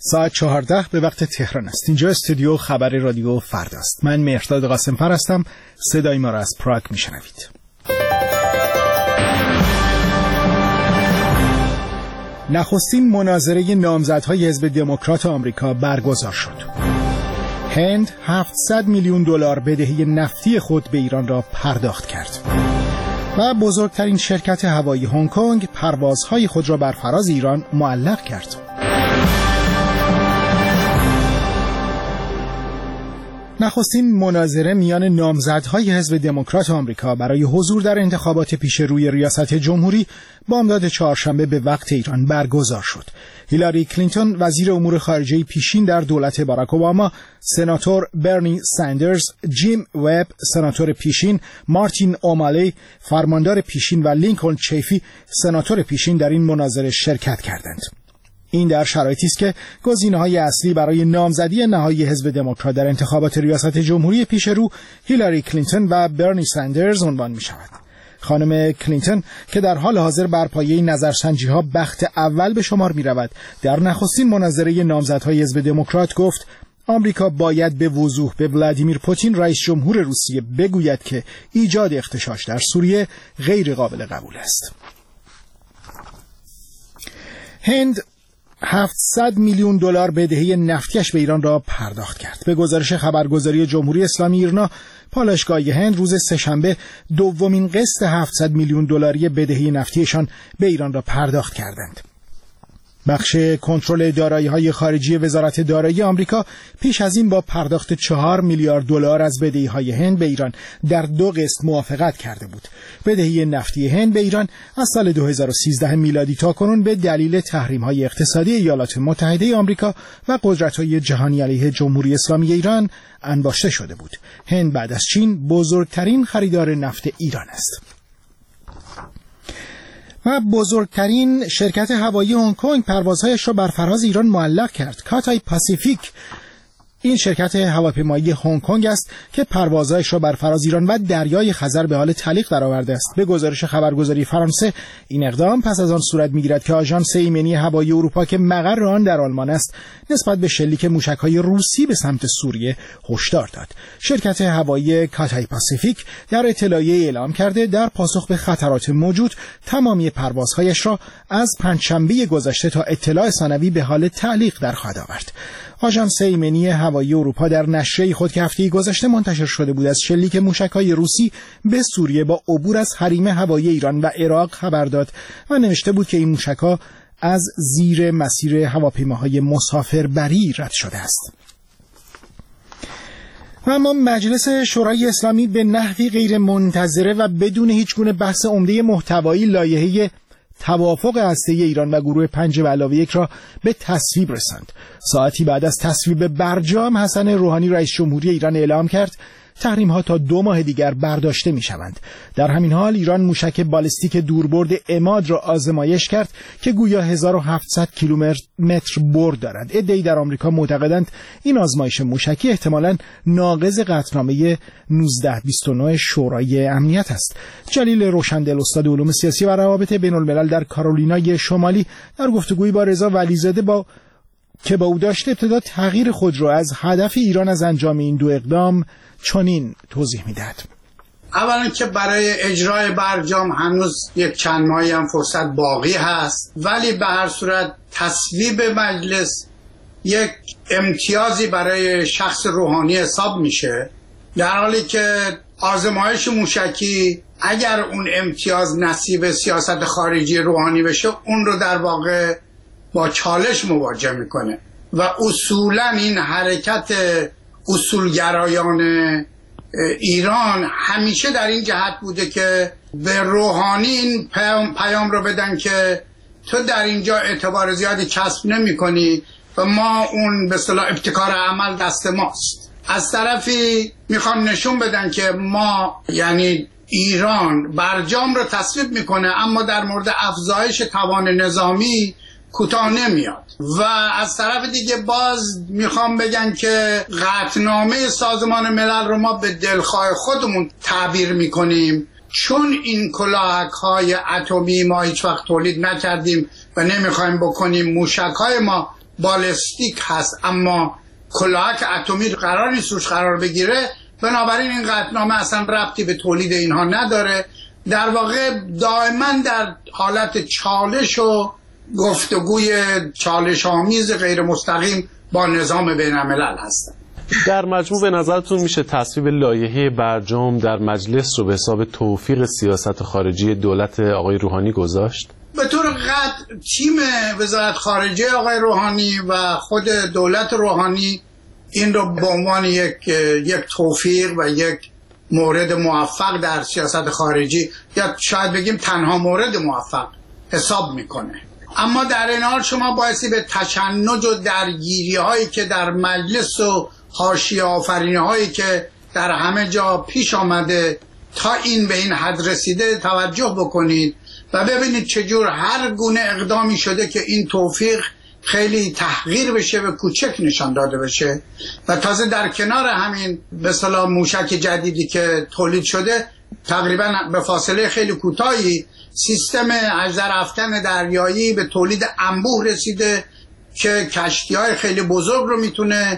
ساعت 14 به وقت تهران است. اینجا استودیو خبر رادیو فردا است. من مهرداد قاسم‌فر هستم. صدای ما را از پراگ میشنوید. نخستین مناظره نامزدهای حزب دموکرات آمریکا برگزار شد. هند 700 میلیون دلار بدهی نفتی خود به ایران را پرداخت کرد. و بزرگترین شرکت هوایی هنگ کنگ پروازهای خود را بر فراز ایران معلق کرد. نخستین مناظره میان نامزدهای حزب دموکرات آمریکا برای حضور در انتخابات پیش روی ریاست جمهوری بامداد چهارشنبه به وقت ایران برگزار شد. هیلاری کلینتون وزیر امور خارجه پیشین در دولت باراک اوباما، سناتور برنی ساندرز، جیم وب سناتور پیشین، مارتین اومالی فرماندار پیشین و لینکلن چیفی سناتور پیشین در این مناظره شرکت کردند. این در شرایطی است که گزینه‌های اصلی برای نامزدی نهایی حزب دموکرات در انتخابات ریاست جمهوری پیش رو هیلاری کلینتون و برنی ساندرز عنوان می‌شود. خانم کلینتون که در حال حاضر بر پایه نظرسنجی‌ها بخت اول به شمار می‌رود، در نخستین مناظره نامزدهای حزب دموکرات گفت آمریکا باید به وضوح به ولادیمیر پوتین رئیس جمهور روسیه بگوید که ایجاد اغتشاش در سوریه غیر قابل قبول است. هند 700 میلیون دلار بدهی نفتیش به ایران را پرداخت کرد. به گزارش خبرگزاری جمهوری اسلامی ایرنا، پالایشگاه هند روز سه‌شنبه دومین قسط 700 میلیون دلاری بدهی نفتیشان به ایران را پرداخت کردند. بخش کنترل دارایی‌های خارجی وزارت دارایی آمریکا پیش از این با پرداخت 4 میلیارد دلار از بدهی‌های هند به ایران در 2 قسط موافقت کرده بود. بدهی نفتی هند به ایران از سال 2013 میلادی تا کنون به دلیل تحریم‌های اقتصادی ایالات متحده آمریکا و قدرت‌های جهانی علیه جمهوری اسلامی ایران انباشته شده بود. هند بعد از چین بزرگترین خریدار نفت ایران است. و بزرگترین شرکت هوایی هنگ کنگ پروازهایش را بر فراز ایران معلق کرد. کاتای پاسیفیک این شرکت هواپیمایی هنگ کنگ است که پروازهایش را بر فراز ایران و دریای خزر به حال تعلیق درآورده است. به گزارش خبرگزاری فرانسه، این اقدام پس از آن صورت می‌گیرد که آژانس ایمنی هوایی اروپا که مقر آن در آلمان است، نسبت به شلیک موشک‌های روسی به سمت سوریه هشدار داد. شرکت هوایی کاتای پاسیفیک در اطلاعیه اعلام کرده در پاسخ به خطرات موجود تمامی پروازهایش را از پنجشنبه گذشته تا اطلاع ثانوی به حال تعلیق در خواهد آورد. آژانس ایمنی هوایی اروپا در نشریه خود که هفته گذشته منتشر شده بود از شلیک موشک‌های روسی به سوریه با عبور از حریم هوایی ایران و عراق خبر داد و نوشته بود که این موشک‌ها از زیر مسیر هواپیماهای مسافربری رد شده است. و اما مجلس شورای اسلامی به نحوی غیر منتظره و بدون هیچ گونه بحث عمده محتوایی لایحه توافق هسته‌ای ایران و گروه 5+1 را به تصویب رساند. ساعتی بعد از تصویب برجام، حسن روحانی رئیس جمهوری ایران اعلام کرد تحریم‌ها تا 2 ماه دیگر برداشته می‌شوند. در همین حال ایران موشک بالستیک دوربرد عماد را آزمایش کرد که گویا 1700 کیلومتر برد دارد. عده‌ای در آمریکا معتقدند این آزمایش موشکی احتمالاً ناقض قطعنامه 1929 شورای امنیت است. جلیل روشندل، استاد علوم سیاسی و روابط بین‌الملل در کارولینای شمالی، در گفتگویی با رضا ولیزاده که با او داشته ابتدا تغییر خود را از هدف ایران از انجام این 2 اقدام چنین توضیح میدهد. اولا که برای اجرای برجام هنوز یک چند ماهی هم فرصت باقی هست، ولی به هر صورت تصویب مجلس یک امتیازی برای شخص روحانی حساب میشه، در حالی که آزمایش موشکی اگر اون امتیاز نصیب سیاست خارجی روحانی بشه، اون رو در واقع با چالش مواجه میکنه و اصولا این حرکت اصولگرایان ایران همیشه در این جهت بوده که به روحانی این پیام رو بدن که تو در اینجا اعتبار زیادی کسب نمی کنی و ما اون به اصطلاح ابتکار عمل دست ماست. از طرفی میخوان نشون بدن که ما، یعنی ایران، برجام رو تصویب میکنه اما در مورد افزایش توان نظامی کوتاه نمیاد و از طرف دیگه باز میخوام بگن که قطعنامه سازمان ملل رو ما به دلخواه خودمون تعبیر میکنیم، چون این کلاهک‌های اتمی ما هیچ وقت تولید نکردیم و نمیخوایم بکنیم، موشک‌های ما بالستیک هست اما کلاهک اتمی قرار نیست روش قرار بگیره، بنابراین این قطعنامه اصلا ربطی به تولید اینها نداره. در واقع دائما در حالت چالش و گفتگوی چالش آمیز غیر مستقیم با نظام بین الملل هستن. در مجموع به نظرتون میشه تصویب لایحه برجام در مجلس رو به حساب توفیق سیاست خارجی دولت آقای روحانی گذاشت؟ به طور قطع تیم وزارت خارجه آقای روحانی و خود دولت روحانی این رو به عنوان یک توفیق و یک مورد موفق در سیاست خارجی یا شاید بگیم تنها مورد موفق حساب میکنه. اما در این حال شما بایستی به تشنج و درگیری هایی که در مجلس و حاشیه آفرینی هایی که در همه جا پیش آمده تا این به این حد رسیده توجه بکنید و ببینید چجور هر گونه اقدامی شده که این توفیق خیلی تحقیر بشه و کوچک نشان داده بشه و تازه در کنار همین به اصطلاح موشک جدیدی که تولید شده تقریبا به فاصله خیلی کوتاهی سیستم اژدرافکن دریایی به تولید انبوه رسیده که کشتی‌های خیلی بزرگ رو میتونه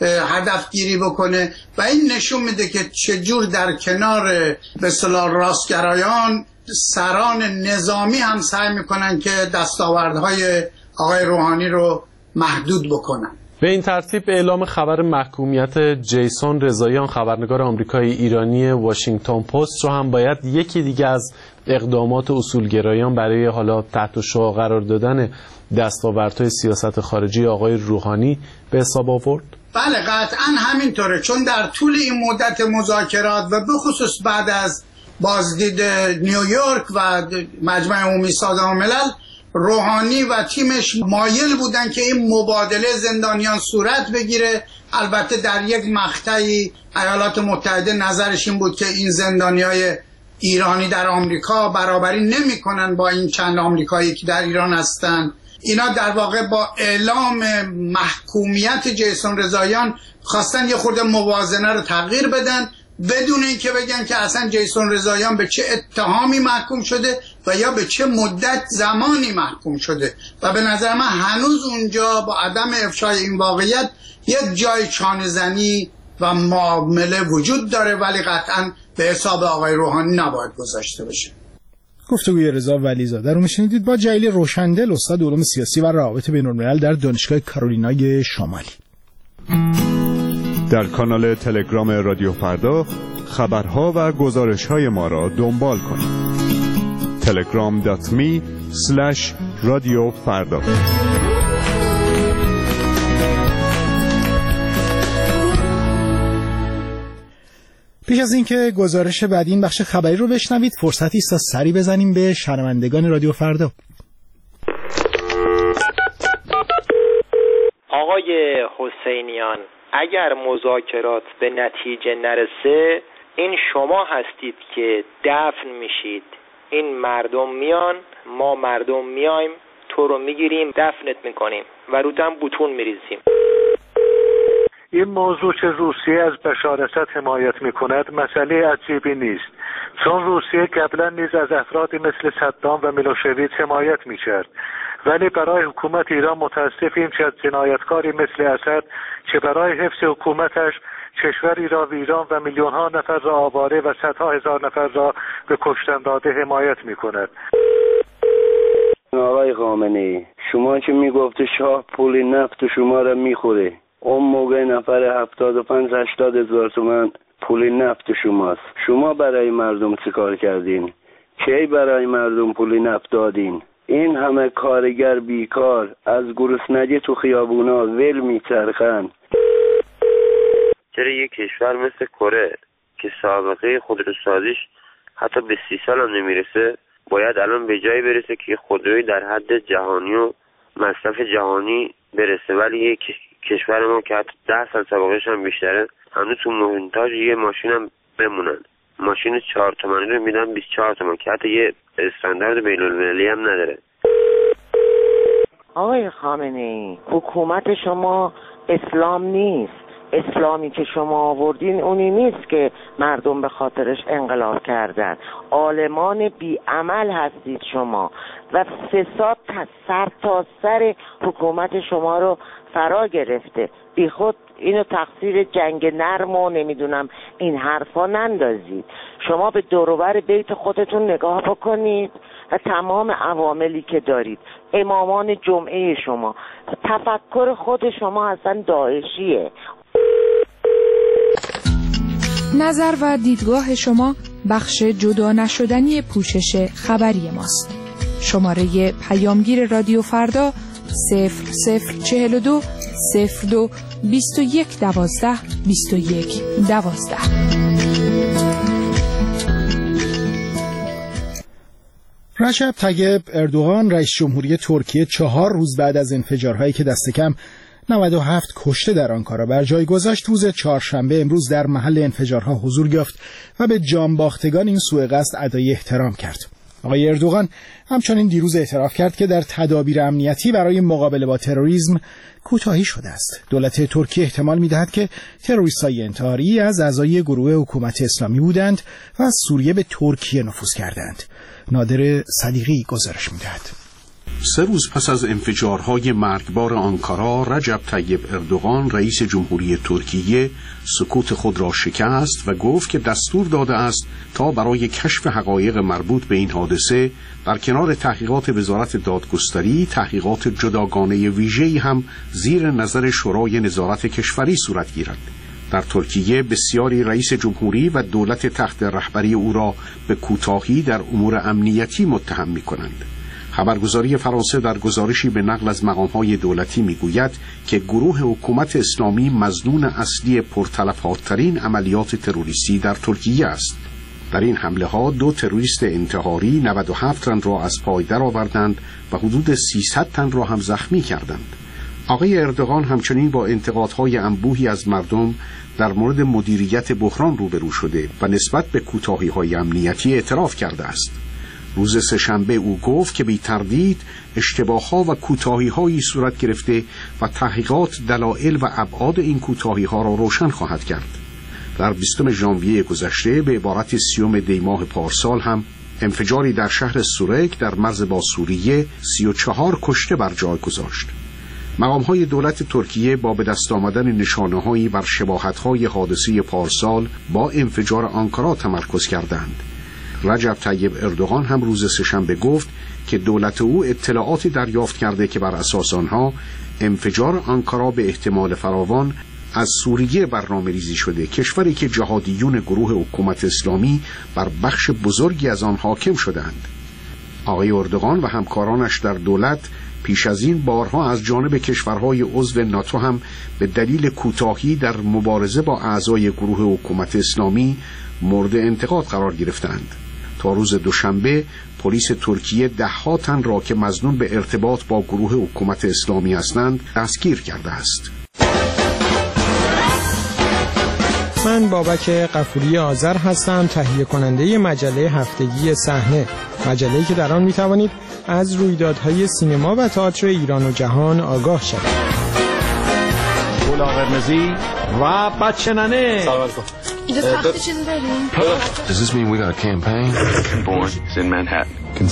هدف گیری بکنه و این نشون میده که چجور در کنار به اصطلاح راستگرایان سران نظامی هم سعی میکنن که دستاوردهای آقای روحانی رو محدود بکنن. به این ترتیب اعلام خبر محکومیت جیسون رضاییان خبرنگار آمریکایی ایرانی واشنگتن پست رو هم باید یکی دیگه از اقدامات اصولگرایان برای حالا تحت شعاع قرار دادن دستاوردهای سیاست خارجی آقای روحانی به حساب آورد؟ بله قطعا همینطوره، چون در طول این مدت مذاکرات و به خصوص بعد از بازدید نیویورک و مجمع عمومی سازمان ملل روحانی و تیمش مایل بودن که این مبادله زندانیان صورت بگیره. البته در یک مقطعی ایالات متحده نظرش این بود که این زندانیای ایرانی در آمریکا برابری نمی‌کنن با این چند آمریکایی که در ایران هستن. اینا در واقع با اعلام محکومیت جیسون رضاییان خواستن یه خورده موازنه رو تغییر بدن بدون اینکه بگن که اصلا جیسون رضاییان به چه اتهامی محکوم شده و یا به چه مدت زمانی محکوم شده و به نظر من هنوز اونجا با عدم افشای این واقعیت یک جای چانه‌زنی و معامله وجود داره، ولی قطعا به حساب آقای روحانی نباید گذاشته بشه. گفتگوی رضا ولیزاده رو میشنیدید با جلیل روشندل، استاد علوم سیاسی و روابط بین‌الملل در دانشگاه کارولینای شمالی. در کانال تلگرام رادیو فردا خبرها و گزارش‌های ما را دنبال کنید. telegram.me/radiofarda. پیش از اینکه گزارش بعدی این بخش خبری رو بشنوید فرصتی است تا سری بزنیم به شنوندگان رادیو فردا. آقای حسینیان، اگر مذاکرات به نتیجه نرسه این شما هستید که دفن میشید. این مردم میان، ما مردم میایم، تو رو میگیریم دفنت میکنیم و روتم بوتون میریزیم. این موضوع که روسیه از بشار اسد حمایت میکند مسئله عجیبی نیست، چون روسیه قبلا نیز از افرادی مثل صدام و میلوشویچ حمایت میکرد، ولی برای حکومت ایران متاسفیم که از جنایتکاری مثل اسد که برای حفظ حکومتش کشوری را ویران و میلیون‌ها نفر را آواره و صدها هزار نفر را به کشتن داده حمایت میکند. آقای خامنه‌ای، شما که میگفته شاه پول نفت شما را میخوره، اون موقع نفر 75-80 هزار تومان پول نفت شماست. شما برای مردم چه کار کردین؟ کی برای مردم پول نفت دادین؟ این همه کارگر بیکار از گرسنگی تو خیابونا ول میچرخن. چرا یک کشور مثل کره که سابقه خودروسازیش حتی به 30 سال هم نمیرسه باید الان به جایی برسه که خودروی در حد جهانی و مصرف جهانی برسه، ولی یک کشور ما که حتی 10 سال سابقهش هم بیشتره هنوز تو مونتاژ یه ماشین هم بمونن. ماشین 4 تومانی رو میدن 24 تومان که حتی یه استاندارد بین‌المللی هم نداره. آقای خامنه‌ای، حکومت شما اسلام نیست، اسلامی که شما آوردین اونی نیست که مردم به خاطرش انقلاب کردن. عالمان بیعمل هستید شما و فساد سر تا سر حکومت شما رو فرا گرفته. بی خود اینو تقصیر جنگ نرم و نمیدونم این حرفا نندازید. شما به دوروبر بیت خودتون نگاه بکنید و تمام عواملی که دارید، امامان جمعه شما، تفکر خود شما اصلا داعشیه. نظر و دیدگاه شما بخش جدا نشدنی پوشش خبری ماست. شماره پیامگیر رادیو فردا 0042 02 21 12 21 12. رجب طیب اردوغان رئیس جمهوری ترکیه 4 روز بعد از انفجارهایی که دست کم 97 کشته در آنکارا بر جای گذاشت، روز چهارشنبه امروز در محل انفجارها حضور یافت و به جانباختگان این سوء قصد ادای احترام کرد. آقای اردوغان همچنین دیروز اعتراف کرد که در تدابیر امنیتی برای مقابله با تروریسم کوتاهی شده است. دولت ترکیه احتمال می‌دهد که تروریست‌های انتحاری از اعضای گروه حکومت اسلامی بودند و از سوریه به ترکیه نفوذ کردند. نادر صدیقی گزارش می‌دهد. 3 روز پس از انفجارهای مرگبار آنکارا، رجب طیب اردوغان رئیس جمهوری ترکیه سکوت خود را شکست و گفت که دستور داده است تا برای کشف حقایق مربوط به این حادثه در کنار تحقیقات وزارت دادگستری، تحقیقات جداگانه ویژه‌ای هم زیر نظر شورای نظارت کشوری صورت گیرد. در ترکیه بسیاری رئیس جمهوری و دولت تحت رهبری او را به کوتاهی در امور امنیتی متهم می‌کنند. خبرگزاری فرانسه در گزارشی به نقل از مقام‌های دولتی می‌گوید که گروه حکومت اسلامی مظنون اصلی پرتلفات‌ترین عملیات تروریستی در ترکیه است. در این حمله‌ها 2 تروریست انتحاری 97 تن را از پای درآوردند و حدود 300 تن را هم زخمی کردند. آقای اردوغان همچنین با انتقادهای انبوهی از مردم در مورد مدیریت بحران روبرو شده و نسبت به کوتاهی‌های امنیتی اعتراف کرده است. روز سه‌شنبه او گفت که بی تردید اشتباه‌ها و کوتاهی‌هایی صورت گرفته و تحقیقات دلایل و ابعاد این کوتاهی‌ها را روشن خواهد کرد. در 20 ژانویه گذشته به عبارت 30 دی ماه پارسال هم انفجاری در شهر سورک در مرز با سوریه 34 کشته بر جای گذاشت. مقام‌های دولت ترکیه با به دست آمدن نشانه‌هایی بر شباهت‌های حادثه پارسال با انفجار آنکارا تمرکز کردند. رجب طیب اردوغان هم روز سه‌شنبه گفت که دولت او اطلاعاتی دریافت کرده که بر اساس آنها انفجار آنکارا به احتمال فراوان از سوریه برنامه‌ریزی شده، کشوری که جهادیون گروه حکومت اسلامی بر بخش بزرگی از آن حاکم شدند. آقای اردوغان و همکارانش در دولت پیش از این بارها از جانب کشورهای عضو ناتو هم به دلیل کوتاهی در مبارزه با اعضای گروه حکومت اسلامی مورد انتقاد قرار گرفتند. تا روز دوشنبه پلیس ترکیه 10 تن را که مظنون به ارتباط با گروه حکومت اسلامی هستند دستگیر کرده است. من بابک غفوری آذر هستم، تهیه کننده مجله هفتگی صحنه، مجله‌ای که در آن می‌توانید از رویدادهای سینما و تئاتر ایران و جهان آگاه شوید. گل قرمزی و بچه ننه. سلام علیکم. اینجا تخت چیزی داریم؟ Does this mean we got a campaign? Born in Manhattan.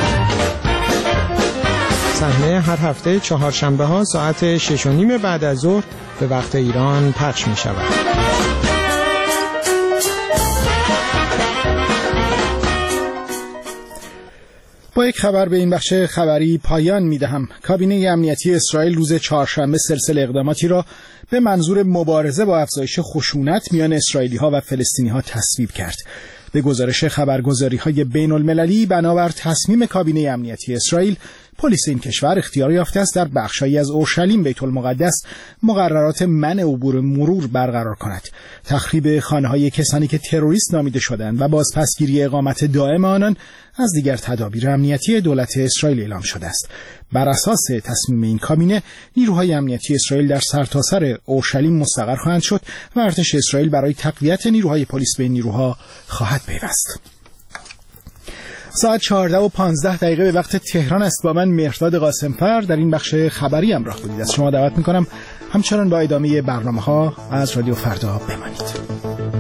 صحنه هر هفته چهارشنبه‌ها ساعت 6:30 بعد از ظهر به وقت ایران پخش می‌شود. با یک خبر به این بخش خبری پایان می‌دهم. کابینه امنیتی اسرائیل روز چهارشنبه سلسله اقداماتی را به منظور مبارزه با افزایش خشونت میان اسرائیلی‌ها و فلسطینی‌ها تصویب کرد. به گزارش خبرگزاری‌های بین‌المللی بنابر تصمیم کابینه امنیتی اسرائیل، پلیس این کشور اختیار یافته است در بخشایی از اورشلیم بیت المقدس مقررات منع عبور مرور برقرار کند. تخریب خانه‌های کسانی که تروریست نامیده شدند و بازپسگیری اقامت دائم آنان از دیگر تدابیر امنیتی دولت اسرائیل اعلام شده است. بر اساس تصمیم این کابینه، نیروهای امنیتی اسرائیل در سرتاسر اورشلیم مستقر خواهند شد و ارتش اسرائیل برای تقویت نیروهای پلیس به این نیروها خواهد پیوست. ساعت 14:15 به وقت تهران است. با من مهرداد قاسمفر در این بخش خبری همراه بودید. از شما دعوت می‌کنم همچنان با ادامه برنامه‌ها از رادیو فردا بمانید.